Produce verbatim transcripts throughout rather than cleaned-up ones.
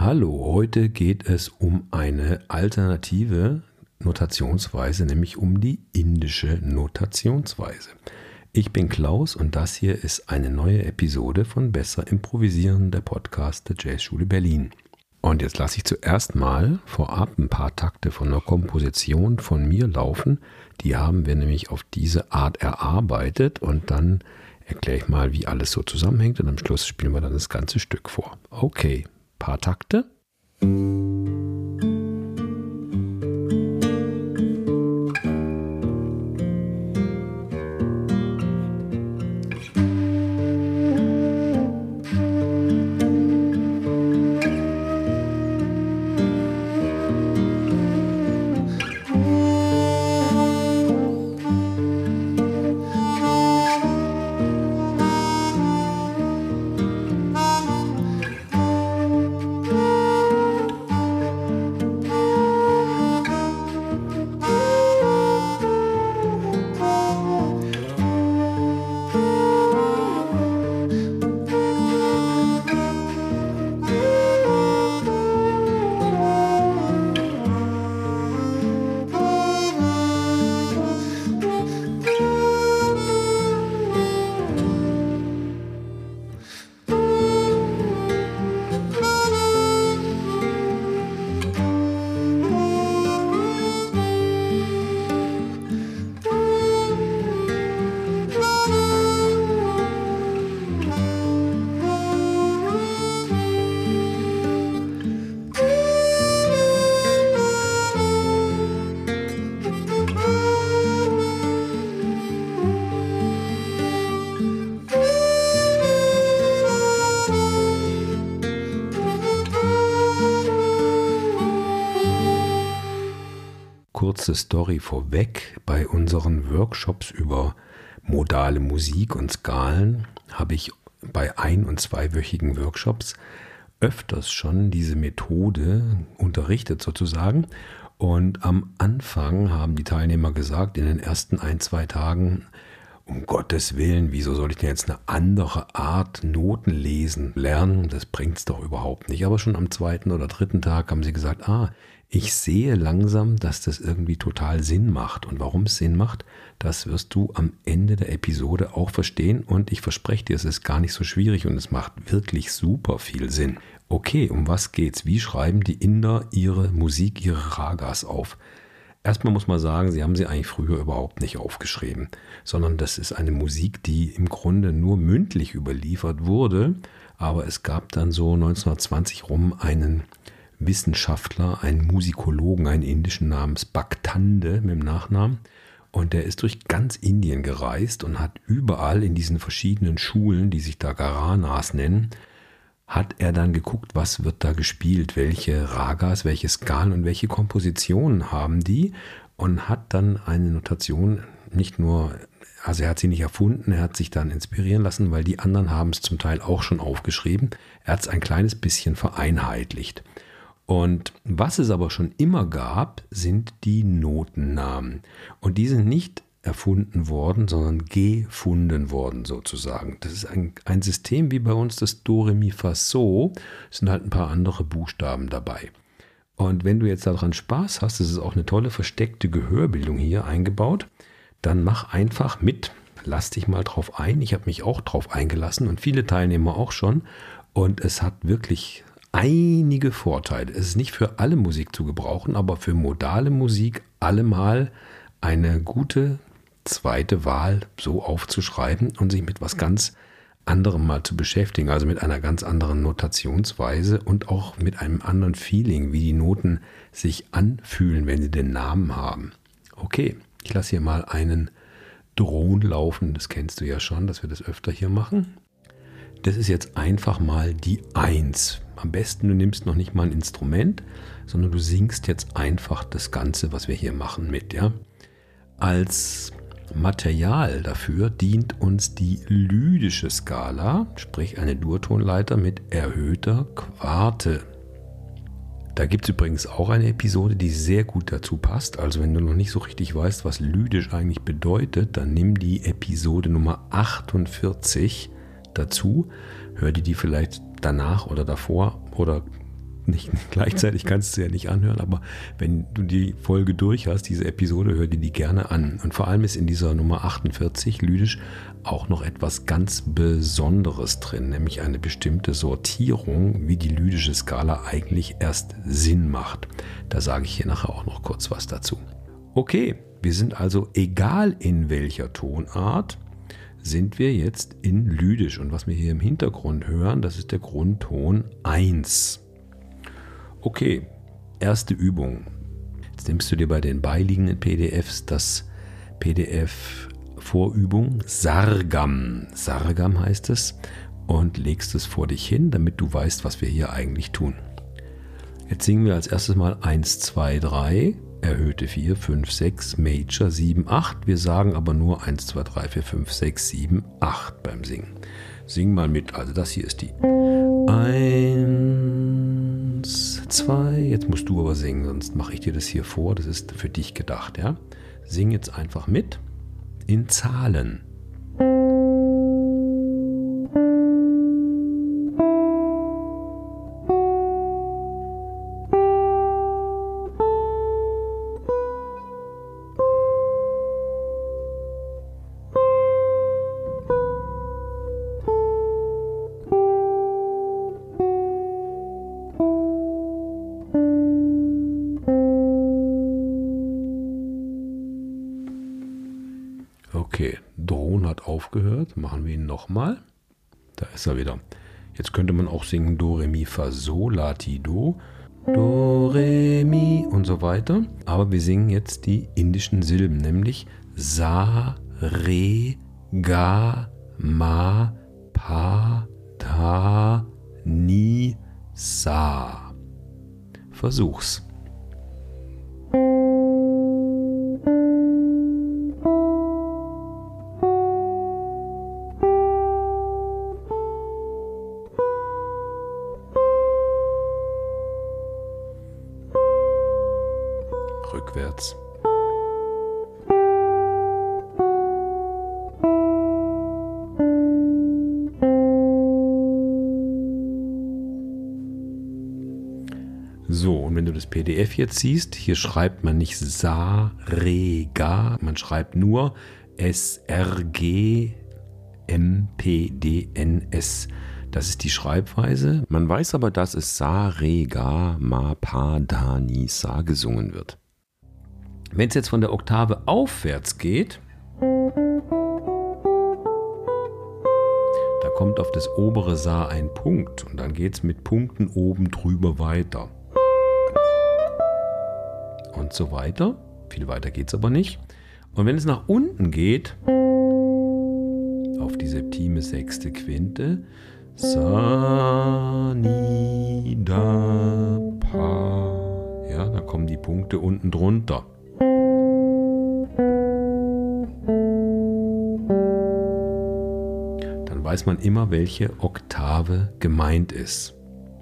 Hallo, heute geht es um eine alternative Notationsweise, nämlich um die indische Notationsweise. Ich bin Klaus und das hier ist eine neue Episode von Besser Improvisieren, der Podcast der Jazzschule Berlin. Und jetzt lasse ich zuerst mal vorab ein paar Takte von einer Komposition von mir laufen. Die haben wir nämlich auf diese Art erarbeitet und dann erkläre ich mal, wie alles so zusammenhängt und am Schluss spielen wir dann das ganze Stück vor. Okay, paar Takte. Kurze Story vorweg, bei unseren Workshops über modale Musik und Skalen habe ich bei ein- und zweiwöchigen Workshops öfters schon diese Methode unterrichtet sozusagen. Und am Anfang haben die Teilnehmer gesagt, in den ersten ein, zwei Tagen, um Gottes Willen, wieso soll ich denn jetzt eine andere Art Noten lesen lernen? Das bringt es doch überhaupt nicht. Aber schon am zweiten oder dritten Tag haben sie gesagt, ah, ich sehe langsam, dass das irgendwie total Sinn macht. Und warum es Sinn macht, das wirst du am Ende der Episode auch verstehen. Und ich verspreche dir, es ist gar nicht so schwierig und es macht wirklich super viel Sinn. Okay, um was geht's? Wie schreiben die Inder ihre Musik, ihre Ragas auf? Erstmal muss man sagen, sie haben sie eigentlich früher überhaupt nicht aufgeschrieben, sondern das ist eine Musik, die im Grunde nur mündlich überliefert wurde. Aber es gab dann so neunzehnhundertzwanzig rum einen Wissenschaftler, einen Musikologen, einen indischen namens Bhaktande mit dem Nachnamen. Und der ist durch ganz Indien gereist und hat überall in diesen verschiedenen Schulen, die sich da Gharanas nennen, hat er dann geguckt, was wird da gespielt, welche Ragas, welche Skalen und welche Kompositionen haben die und hat dann eine Notation nicht nur, also er hat sie nicht erfunden, er hat sich dann inspirieren lassen, weil die anderen haben es zum Teil auch schon aufgeschrieben. Er hat es ein kleines bisschen vereinheitlicht. Und was es aber schon immer gab, sind die Notennamen. Und die sind nicht erfunden worden, sondern gefunden worden sozusagen. Das ist ein, ein System wie bei uns das Do, Re, Mi, Fa, So. Es sind halt ein paar andere Buchstaben dabei. Und wenn du jetzt daran Spaß hast, das ist auch eine tolle versteckte Gehörbildung hier eingebaut, dann mach einfach mit. Lass dich mal drauf ein. Ich habe mich auch drauf eingelassen und viele Teilnehmer auch schon. Und es hat wirklich einige Vorteile. Es ist nicht für alle Musik zu gebrauchen, aber für modale Musik allemal eine gute zweite Wahl, so aufzuschreiben und sich mit was ganz anderem mal zu beschäftigen, also mit einer ganz anderen Notationsweise und auch mit einem anderen Feeling, wie die Noten sich anfühlen, wenn sie den Namen haben. Okay, ich lasse hier mal einen Drone laufen, das kennst du ja schon, dass wir das öfter hier machen. Das ist jetzt einfach mal die Eins. Am besten, du nimmst noch nicht mal ein Instrument, sondern du singst jetzt einfach das Ganze, was wir hier machen, mit. Ja? Als Material dafür dient uns die lydische Skala, sprich eine Durtonleiter mit erhöhter Quarte. Da gibt es übrigens auch eine Episode, die sehr gut dazu passt. Also wenn du noch nicht so richtig weißt, was lydisch eigentlich bedeutet, dann nimm die Episode Nummer achtundvierzig dazu. Hör dir die vielleicht danach oder davor oder nicht gleichzeitig kannst du ja nicht anhören, aber wenn du die Folge durch hast, diese Episode, hör dir die gerne an. Und vor allem ist in dieser Nummer achtundvierzig, lydisch, auch noch etwas ganz Besonderes drin, nämlich eine bestimmte Sortierung, wie die lydische Skala eigentlich erst Sinn macht. Da sage ich hier nachher auch noch kurz was dazu. Okay, wir sind also, egal in welcher Tonart, sind wir jetzt in lydisch. Und was wir hier im Hintergrund hören, das ist der Grundton eins. Okay, erste Übung. Jetzt nimmst du dir bei den beiliegenden P D Fs das P D F Vorübung Sargam. Sargam heißt es. Und legst es vor dich hin, damit du weißt, was wir hier eigentlich tun. Jetzt singen wir als erstes mal eins, zwei, drei. Erhöhte vier, fünf, sechs, Major sieben, acht. Wir sagen aber nur eins, zwei, drei, vier, fünf, sechs, sieben, acht beim Singen. Sing mal mit. Also das hier ist die eins, zwei. Jetzt musst du aber singen, sonst mache ich dir das hier vor. Das ist für dich gedacht. Ja? Sing jetzt einfach mit in Zahlen. Okay, Drohnen hat aufgehört. Machen wir ihn nochmal. Da ist er wieder. Jetzt könnte man auch singen Do, Re, Mi, Fa, Sol, La, Ti, Do. Do, Re, Mi und so weiter. Aber wir singen jetzt die indischen Silben, nämlich Sa, Re, Ga, Ma, Pa, Da, Ni, Sa. Versuch's. Rückwärts. So, und wenn du das P D F jetzt siehst, hier schreibt man nicht Sa, Re, Ga, man schreibt nur S, R, G, M, P, D, N, S. Das ist die Schreibweise. Man weiß aber, dass es Sa, Re, Ga, Ma, Pa, Da, Ni, Sa gesungen wird. Wenn es jetzt von der Oktave aufwärts geht, da kommt auf das obere Sa ein Punkt und dann geht es mit Punkten oben drüber weiter. Und so weiter. Viel weiter geht es aber nicht. Und wenn es nach unten geht, auf die septime sechste Quinte, Sa, Ni, Da, Pa, ja, da kommen die Punkte unten drunter. Dann weiß man immer, welche Oktave gemeint ist.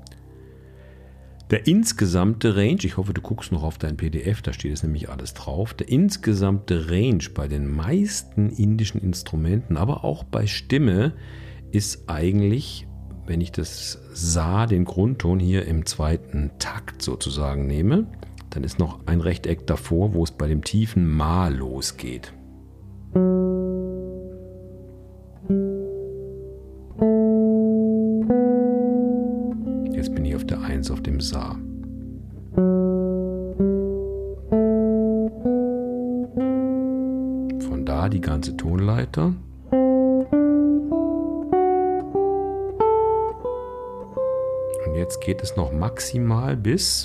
Der insgesamte Range, ich hoffe, du guckst noch auf dein P D F, da steht es nämlich alles drauf. Der insgesamte Range bei den meisten indischen Instrumenten, aber auch bei Stimme, ist eigentlich, wenn ich das Sa, den Grundton hier im zweiten Takt sozusagen nehme, dann ist noch ein Rechteck davor, wo es bei dem tiefen Ma losgeht. Jetzt bin ich auf der eins, auf dem Sa. Von da die ganze Tonleiter. Und jetzt geht es noch maximal bis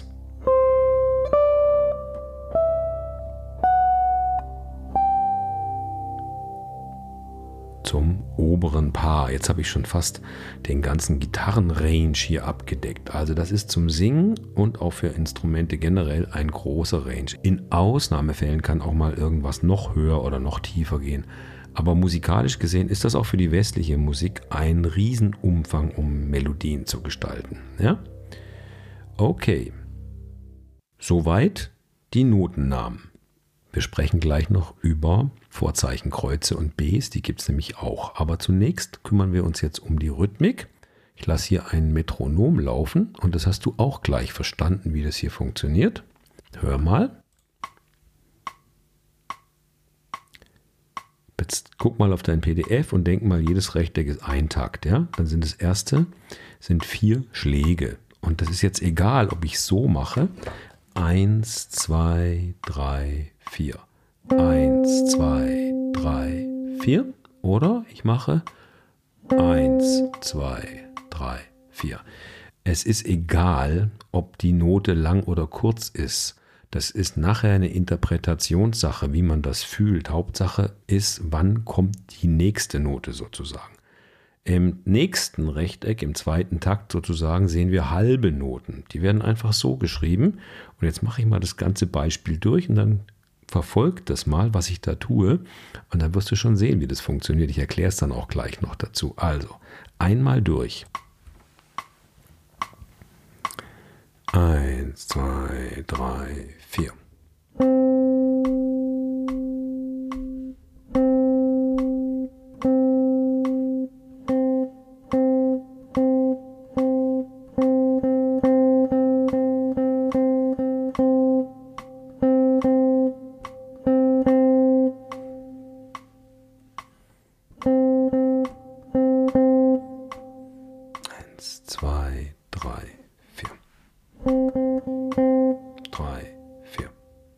zum oberen Paar. Jetzt habe ich schon fast den ganzen Gitarrenrange hier abgedeckt. Also das ist zum Singen und auch für Instrumente generell ein großer Range. In Ausnahmefällen kann auch mal irgendwas noch höher oder noch tiefer gehen. Aber musikalisch gesehen ist das auch für die westliche Musik ein Riesenumfang, um Melodien zu gestalten. Ja? Okay. Soweit die Notennamen. Wir sprechen gleich noch über Vorzeichen Kreuze und Bs, die gibt es nämlich auch. Aber zunächst kümmern wir uns jetzt um die Rhythmik. Ich lasse hier ein Metronom laufen und das hast du auch gleich verstanden, wie das hier funktioniert. Hör mal. Jetzt guck mal auf dein P D F und denk mal, jedes Rechteck ist ein Takt. Ja? Dann sind das erste sind vier Schläge. Und das ist jetzt egal, ob ich so mache. Eins, zwei, drei, vier. Eins, zwei, drei, vier. Oder ich mache eins, zwei, drei, vier. Es ist egal, ob die Note lang oder kurz ist. Das ist nachher eine Interpretationssache, wie man das fühlt. Hauptsache ist, wann kommt die nächste Note sozusagen. Im nächsten Rechteck, im zweiten Takt sozusagen, sehen wir halbe Noten. Die werden einfach so geschrieben. Und jetzt mache ich mal das ganze Beispiel durch und dann verfolgt das mal, was ich da tue. Und dann wirst du schon sehen, wie das funktioniert. Ich erkläre es dann auch gleich noch dazu. Also, einmal durch. Eins, zwei, drei, vier. Eins, zwei, drei, vier. Drei, vier.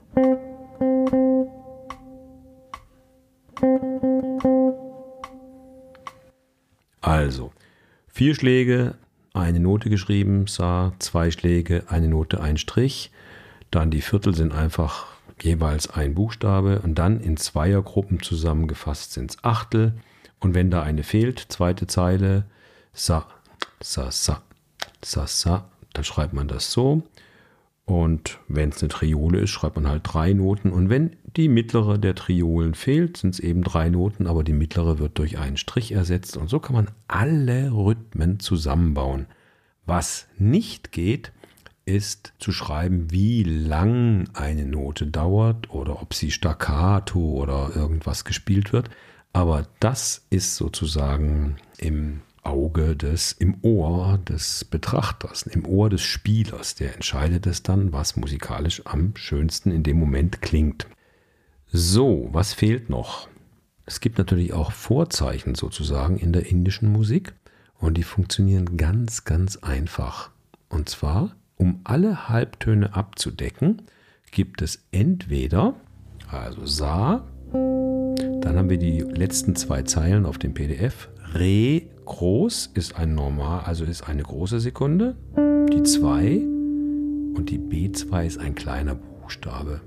Also, vier Schläge, eine Note geschrieben, Sa, zwei Schläge, eine Note, ein Strich. Dann die Viertel sind einfach jeweils ein Buchstabe und dann in Zweiergruppen zusammengefasst sind es Achtel. Und wenn da eine fehlt, zweite Zeile, Sa, Sa, Sa, Sa, Sa, dann schreibt man das so. Und wenn es eine Triole ist, schreibt man halt drei Noten. Und wenn die mittlere der Triolen fehlt, sind es eben drei Noten, aber die mittlere wird durch einen Strich ersetzt. Und so kann man alle Rhythmen zusammenbauen. Was nicht geht, ist zu schreiben, wie lang eine Note dauert oder ob sie staccato oder irgendwas gespielt wird. Aber das ist sozusagen im Auge des, im Ohr des Betrachters, im Ohr des Spielers. Der entscheidet es dann, was musikalisch am schönsten in dem Moment klingt. So, was fehlt noch? Es gibt natürlich auch Vorzeichen sozusagen in der indischen Musik und die funktionieren ganz, ganz einfach. Und zwar, um alle Halbtöne abzudecken, gibt es entweder, also Sa, dann haben wir die letzten zwei Zeilen auf dem P D F, Re groß ist ein Normal, also ist eine große Sekunde, die zwei und die B zwei ist ein kleiner Buchstabe.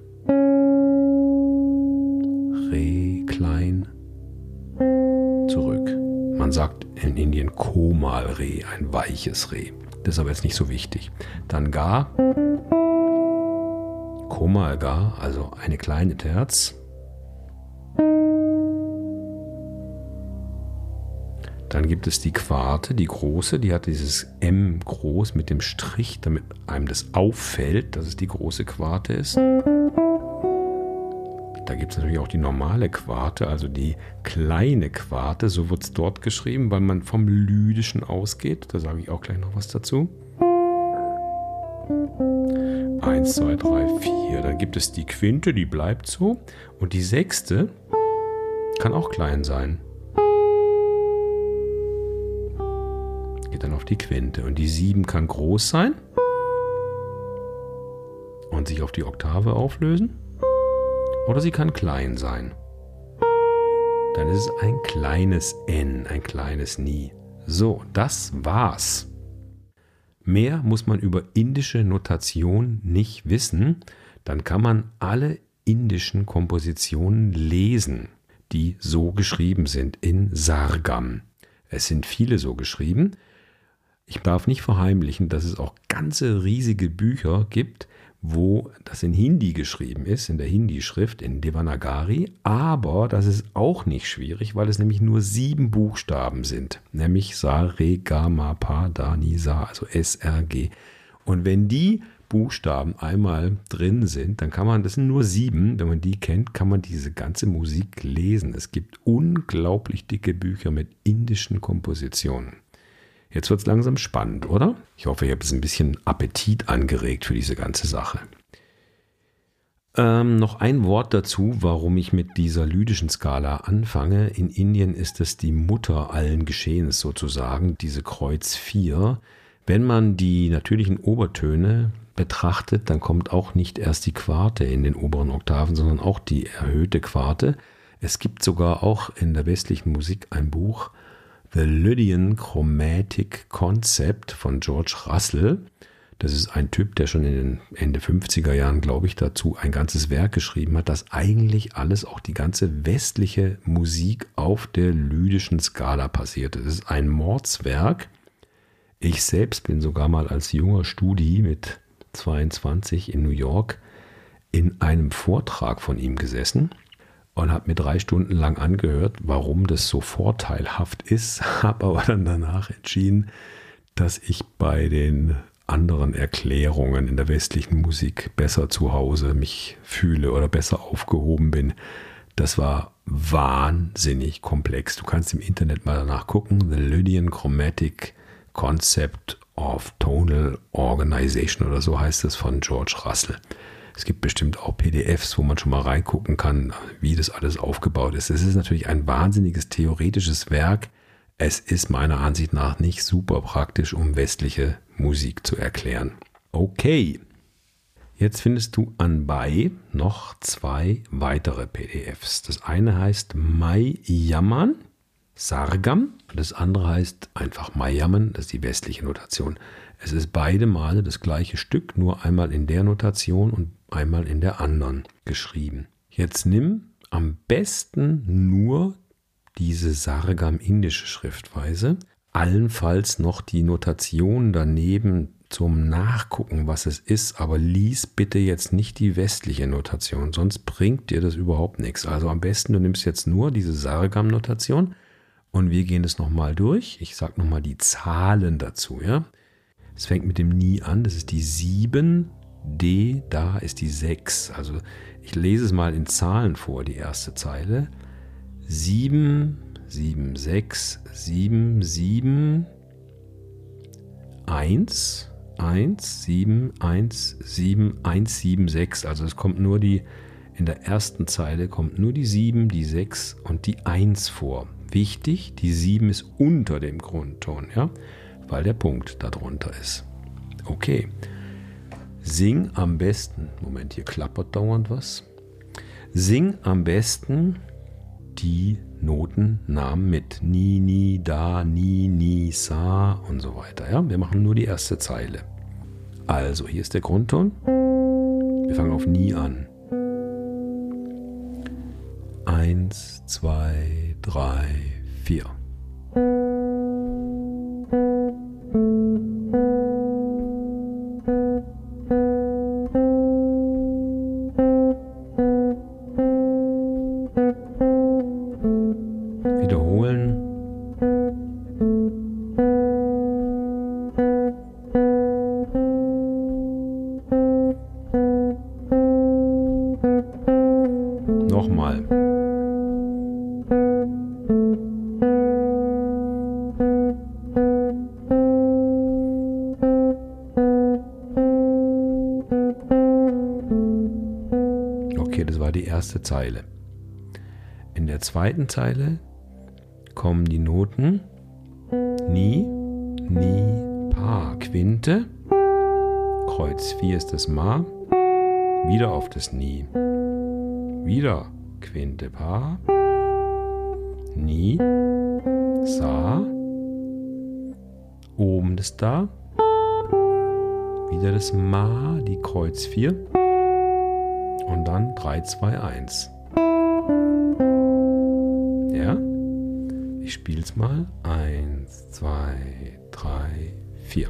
Re klein, zurück. Man sagt in Indien Komal Re, ein weiches Re. Das ist aber jetzt nicht so wichtig. Dann Ga, Komal Ga, also eine kleine Terz. Dann gibt es die Quarte, die große, die hat dieses M groß mit dem Strich, damit einem das auffällt, dass es die große Quarte ist. Da gibt es natürlich auch die normale Quarte, also die kleine Quarte, so wird es dort geschrieben, weil man vom Lydischen ausgeht. Da sage ich auch gleich noch was dazu. Eins, zwei, drei, vier. Dann gibt es die Quinte, die bleibt so. Und die sechste kann auch klein sein. Geht dann auf die Quinte. Und die sieben kann groß sein und sich auf die Oktave auflösen. Oder sie kann klein sein. Dann ist es ein kleines N, ein kleines Ni. So, das war's. Mehr muss man über indische Notation nicht wissen. Dann kann man alle indischen Kompositionen lesen, die so geschrieben sind in Sargam. Es sind viele so geschrieben. Ich darf nicht verheimlichen, dass es auch ganze riesige Bücher gibt, wo das in Hindi geschrieben ist, in der Hindi-Schrift, in Devanagari. Aber das ist auch nicht schwierig, weil es nämlich nur sieben Buchstaben sind. Nämlich Sa, Re, Ga, Ma, Pa, Da, Ni, Sa, also S, R, G. Und wenn die Buchstaben einmal drin sind, dann kann man, das sind nur sieben, wenn man die kennt, kann man diese ganze Musik lesen. Es gibt unglaublich dicke Bücher mit indischen Kompositionen. Jetzt wird es langsam spannend, oder? Ich hoffe, ich habe jetzt ein bisschen Appetit angeregt für diese ganze Sache. Ähm, noch ein Wort dazu, warum ich mit dieser lydischen Skala anfange. In Indien ist es die Mutter allen Geschehens sozusagen, diese Kreuz vier. Wenn man die natürlichen Obertöne betrachtet, dann kommt auch nicht erst die Quarte in den oberen Oktaven, sondern auch die erhöhte Quarte. Es gibt sogar auch in der westlichen Musik ein Buch, The Lydian Chromatic Concept von George Russell. Das ist ein Typ, der schon in den Ende fünfziger Jahren, glaube ich, dazu ein ganzes Werk geschrieben hat, das eigentlich alles, auch die ganze westliche Musik auf der lydischen Skala passiert. Es ist ein Mordswerk. Ich selbst bin sogar mal als junger Studi mit zweiundzwanzig in New York in einem Vortrag von ihm gesessen und habe mir drei Stunden lang angehört, warum das so vorteilhaft ist, habe aber dann danach entschieden, dass ich bei den anderen Erklärungen in der westlichen Musik besser zu Hause mich fühle oder besser aufgehoben bin. Das war wahnsinnig komplex. Du kannst im Internet mal danach gucken, The Lydian Chromatic Concept of Tonal Organization oder so heißt es von George Russell. Es gibt bestimmt auch P D Fs, wo man schon mal reingucken kann, wie das alles aufgebaut ist. Es ist natürlich ein wahnsinniges theoretisches Werk. Es ist meiner Ansicht nach nicht super praktisch, um westliche Musik zu erklären. Okay, jetzt findest du anbei noch zwei weitere P D Fs. Das eine heißt Maiyaman Sargam und das andere heißt einfach Maiyaman, das ist die westliche Notation. Es ist beide Male das gleiche Stück, nur einmal in der Notation und einmal in der anderen geschrieben. Jetzt nimm am besten nur diese Sargam-indische Schriftweise, allenfalls noch die Notation daneben zum Nachgucken, was es ist, aber lies bitte jetzt nicht die westliche Notation, sonst bringt dir das überhaupt nichts. Also am besten, du nimmst jetzt nur diese Sargam-Notation und wir gehen es nochmal durch. Ich sage nochmal die Zahlen dazu. Ja? Es fängt mit dem Ni an, das ist die sieben, D, da ist die sechs. Also ich lese es mal in Zahlen vor, die erste Zeile. sieben, sieben, sechs, sieben, sieben, eins, eins, sieben, eins, sieben, eins, sieben, sechs. Also es kommt nur die, in der ersten Zeile kommt nur die sieben, die sechs und die eins vor. Wichtig, die sieben ist unter dem Grundton, ja, weil der Punkt darunter ist. Okay. Sing am besten, Moment, hier klappert dauernd was. Sing am besten die Notennamen mit Ni, Ni, Da, Ni, Ni, Sa und so weiter. Ja? Wir machen nur die erste Zeile. Also, hier ist der Grundton. Wir fangen auf Ni an. Eins, zwei, drei, vier. Nochmal. Okay, das war die erste Zeile. In der zweiten Zeile kommen die Noten Ni, Ni, Pa, Quinte. Kreuz vier ist das Ma. Wieder auf das Ni. Wieder Quinte, Pa, Ni, Sa, oben das Da, wieder das Ma, die Kreuz vier und dann drei, zwei, eins. Ja? Ich spiele es mal. eins, zwei, drei, vier.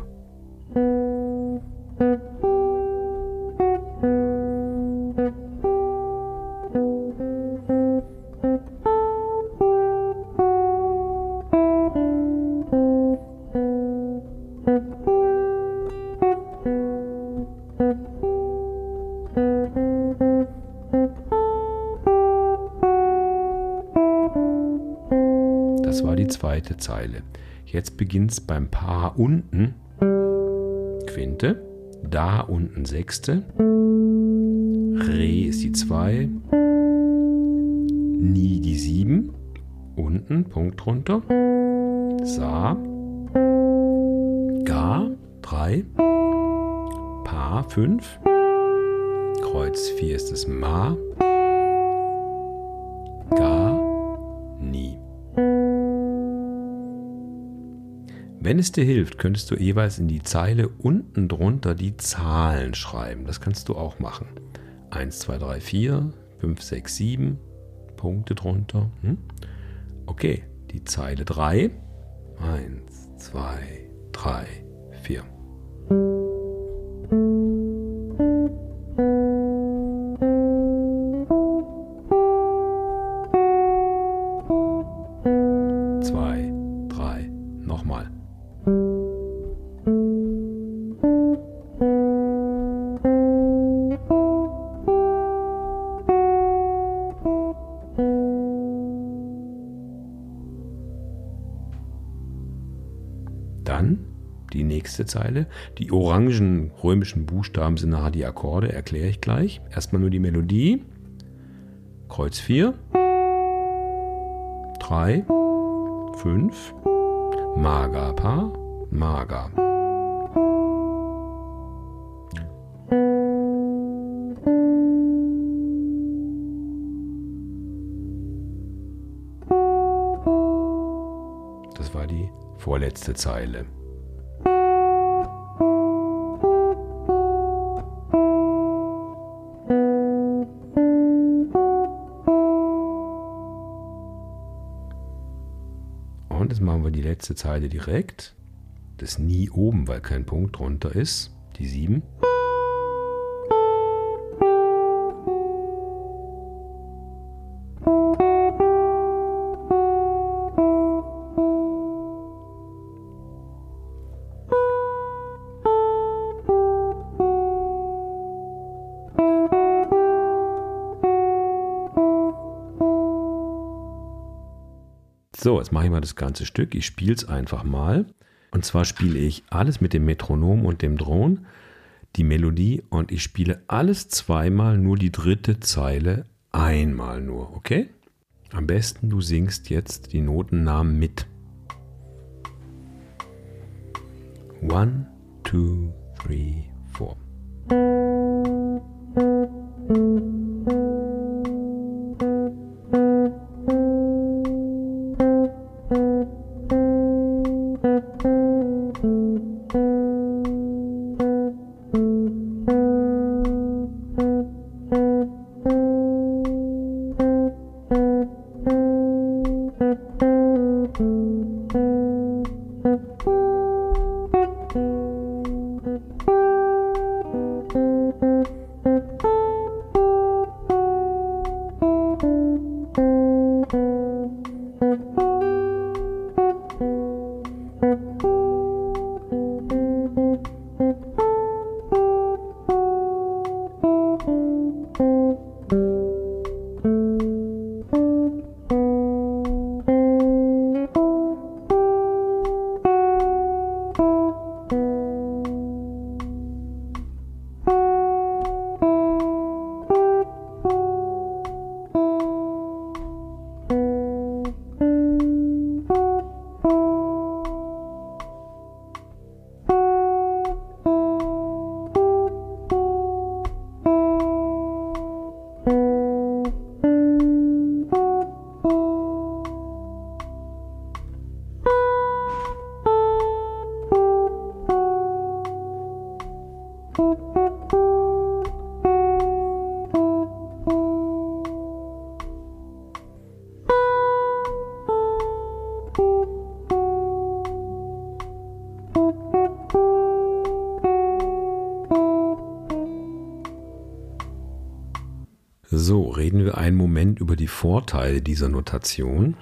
Das war die zweite Zeile. Jetzt beginnt es beim Paar unten, Quinte, da unten Sechste, Re ist die zwei, Nie die sieben, unten, Punkt runter, Sa, Ga, drei, Pa, fünf, Kreuz vier ist das Ma, Ga, Nie. Wenn es dir hilft, könntest du jeweils in die Zeile unten drunter die Zahlen schreiben. Das kannst du auch machen. eins, zwei, drei, vier, fünf, sechs, sieben, Punkte drunter. Hm? Okay, die Zeile drei. eins, zwei, drei, vier. zwei, drei, nochmal. Dann die nächste Zeile. Die orangen römischen Buchstaben sind nachher die Akkorde, erkläre ich gleich. Erstmal nur die Melodie. Kreuz vier, drei, fünf, Maga, Pa, Maga. Das war die vorletzte Zeile. Und jetzt machen wir die letzte Zeile direkt. Das Nie oben, weil kein Punkt drunter ist. Die sieben. So, jetzt mache ich mal das ganze Stück. Ich spiele es einfach mal. Und zwar spiele ich alles mit dem Metronom und dem Drone, die Melodie, und ich spiele alles zweimal, nur die dritte Zeile einmal nur, okay? Am besten du singst jetzt die Notennamen mit. One, two, three, four. So, reden wir einen Moment über die Vorteile dieser Notation.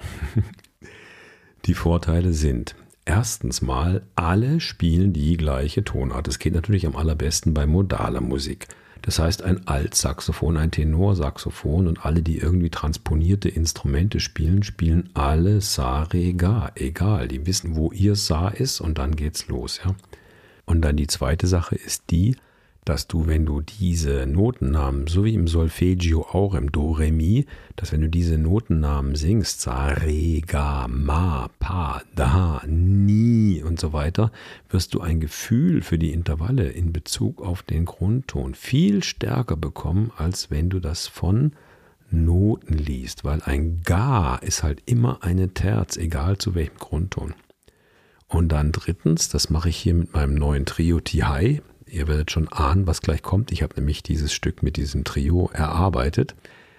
Die Vorteile sind: Erstens mal, alle spielen die gleiche Tonart. Das geht natürlich am allerbesten bei modaler Musik. Das heißt, ein Altsaxophon, ein Tenorsaxophon und alle, die irgendwie transponierte Instrumente spielen, spielen alle Sa, Re, Ga. Egal, die wissen, wo ihr Sa ist und dann geht's los. Ja? Und dann die zweite Sache ist die, dass du, wenn du diese Notennamen, so wie im Solfeggio auch im Do, Re, Mi, dass wenn du diese Notennamen singst, Sa, Re, Ga, Ma, Pa, Da, Ni und so weiter, wirst du ein Gefühl für die Intervalle in Bezug auf den Grundton viel stärker bekommen, als wenn du das von Noten liest, weil ein Ga ist halt immer eine Terz, egal zu welchem Grundton. Und dann drittens, das mache ich hier mit meinem neuen Trio Ti. Ihr werdet schon ahnen, was gleich kommt. Ich habe nämlich dieses Stück mit diesem Trio erarbeitet.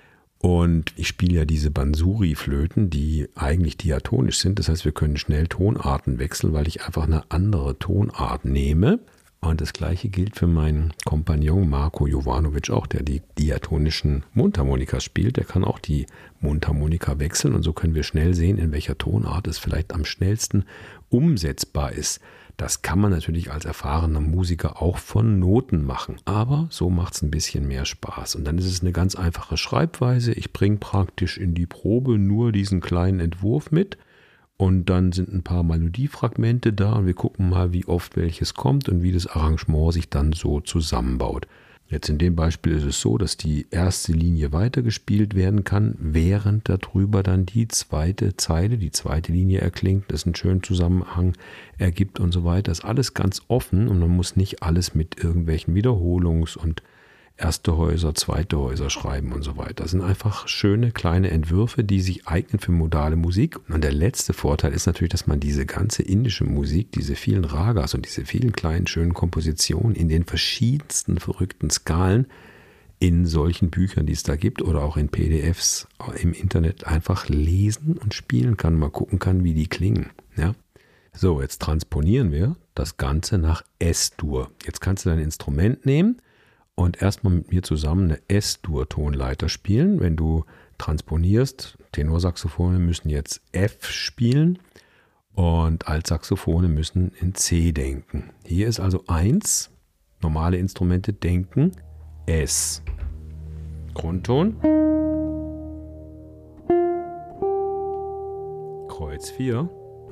Und ich spiele ja diese Bansuri-Flöten, die eigentlich diatonisch sind. Das heißt, wir können schnell Tonarten wechseln, weil ich einfach eine andere Tonart nehme. Und das Gleiche gilt für meinen Kompagnon Marko Jovanovic auch, der die diatonischen Mundharmonikas spielt. Der kann auch die Mundharmonika wechseln. Und so können wir schnell sehen, in welcher Tonart es vielleicht am schnellsten umsetzbar ist. Das kann man natürlich als erfahrener Musiker auch von Noten machen, aber so macht es ein bisschen mehr Spaß. Und dann ist es eine ganz einfache Schreibweise. Ich bringe praktisch in die Probe nur diesen kleinen Entwurf mit und dann sind ein paar Melodiefragmente da und wir gucken mal, wie oft welches kommt und wie das Arrangement sich dann so zusammenbaut. Jetzt in dem Beispiel ist es so, dass die erste Linie weitergespielt werden kann, während darüber dann die zweite Zeile, die zweite Linie erklingt, das einen schönen Zusammenhang ergibt und so weiter. Das ist alles ganz offen und man muss nicht alles mit irgendwelchen Wiederholungs- und erste Häuser, zweite Häuser schreiben und so weiter. Das sind einfach schöne kleine Entwürfe, die sich eignen für modale Musik. Und der letzte Vorteil ist natürlich, dass man diese ganze indische Musik, diese vielen Ragas und diese vielen kleinen schönen Kompositionen in den verschiedensten verrückten Skalen in solchen Büchern, die es da gibt oder auch in P D Fs im Internet einfach lesen und spielen kann, mal gucken kann, wie die klingen. Ja? So, jetzt transponieren wir das Ganze nach S-Dur. Jetzt kannst du dein Instrument nehmen und erstmal mit mir zusammen eine S-Dur-Tonleiter spielen. Wenn du transponierst, Tenorsaxophone müssen jetzt F spielen und Altsaxophone müssen in C denken. Hier ist also eins, normale Instrumente denken, S. Grundton. Kreuz vier.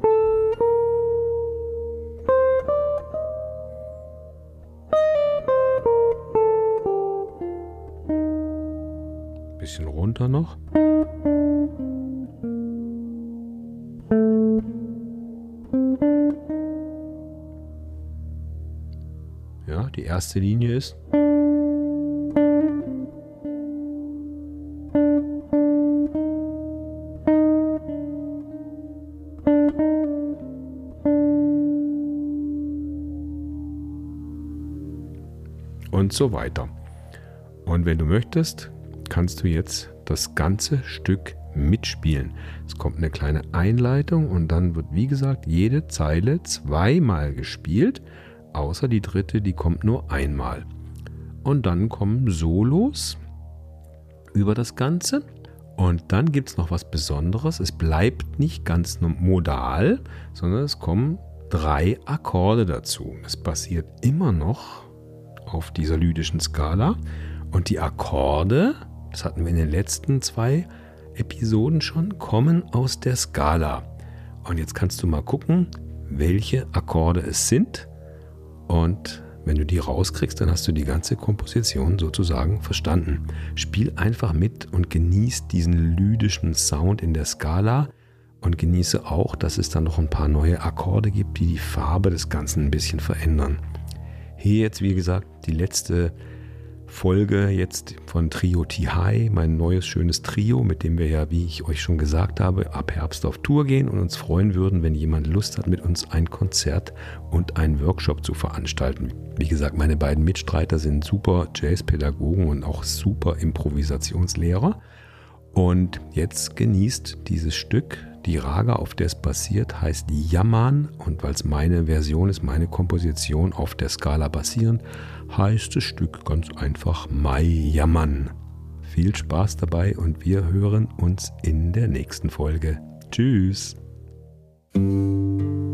Bisschen runter noch. Ja, die erste Linie ist. Und so weiter. Und wenn du möchtest, kannst du jetzt das ganze Stück mitspielen. Es kommt eine kleine Einleitung und dann wird, wie gesagt, jede Zeile zweimal gespielt, außer die dritte, die kommt nur einmal. Und dann kommen Solos über das Ganze und dann gibt es noch was Besonderes. Es bleibt nicht ganz modal, sondern es kommen drei Akkorde dazu. Es basiert immer noch auf dieser lydischen Skala und die Akkorde, das hatten wir in den letzten zwei Episoden schon, kommen aus der Skala. Und jetzt kannst du mal gucken, welche Akkorde es sind. Und wenn du die rauskriegst, dann hast du die ganze Komposition sozusagen verstanden. Spiel einfach mit und genieß diesen lydischen Sound in der Skala und genieße auch, dass es dann noch ein paar neue Akkorde gibt, die die Farbe des Ganzen ein bisschen verändern. Hier jetzt, wie gesagt, die letzte Folge jetzt von Trio Ti, mein neues schönes Trio, mit dem wir ja, wie ich euch schon gesagt habe, ab Herbst auf Tour gehen und uns freuen würden, wenn jemand Lust hat, mit uns ein Konzert und einen Workshop zu veranstalten. Wie gesagt, meine beiden Mitstreiter sind super Jazzpädagogen und auch super Improvisationslehrer. Und jetzt genießt dieses Stück. Die Raga, auf der es basiert, heißt Yaman und weil es meine Version ist, meine Komposition auf der Skala basierend, heißt das Stück ganz einfach Mai Yaman. Viel Spaß dabei und wir hören uns in der nächsten Folge. Tschüss!